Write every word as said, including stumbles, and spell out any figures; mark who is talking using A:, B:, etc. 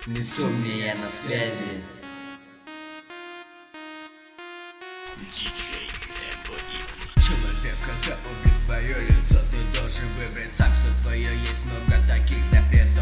A: Несу мне я на связи.
B: Человек, когда убит твое лицо, ты должен выбрать сам, что твое есть много таких запретных.